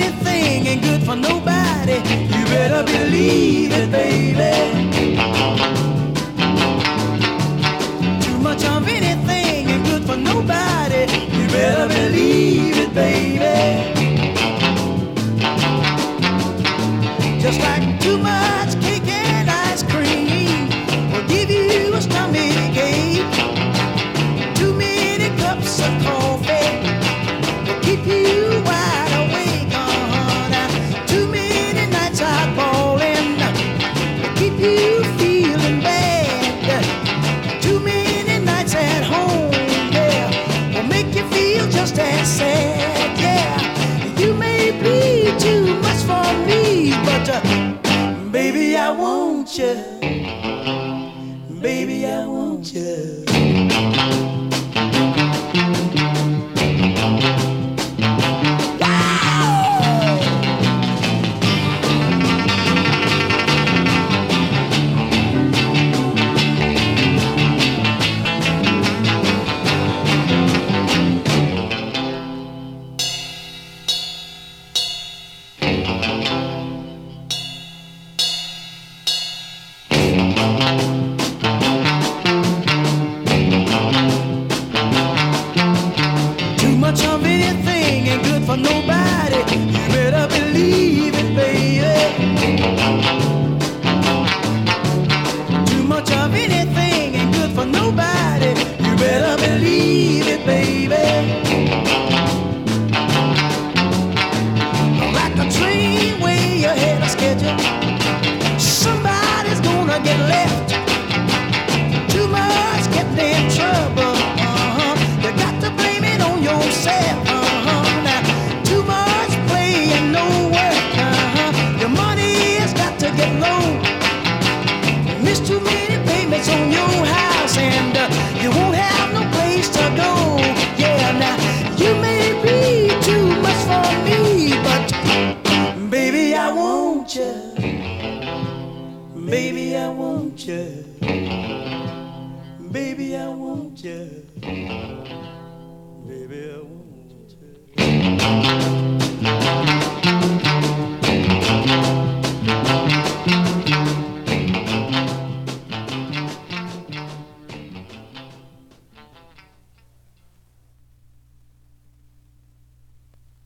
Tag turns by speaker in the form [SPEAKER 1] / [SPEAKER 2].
[SPEAKER 1] anything ain't good for nobody. You better believe it, baby. Too much of anything ain't good for nobody. You better believe it, baby. Just like too much cake and ice cream will give you a stomach ache. Too many cups of coffee will keep you wide awake. Now, too many nights out ballin' will keep you feeling bad. Too many nights at home, yeah, will make you feel just as sad. Yeah, you may be too much for me, but baby, I want you. Baby, I want you. Much of anything ain't good for nobody. You better believe it, baby. Too much of anything ain't good for nobody. You better believe it, baby. Like a train way ahead of schedule, somebody's gonna get left. Too much getting in trouble. You got to blame it on yourself. Now, too much play and no work. Your money has got to get low. Miss too many payments on your house, and you won't have no place to go. Yeah, now you may be too much for me, but baby, I want you. Baby, I want you. Baby, I want you. Baby, I want you.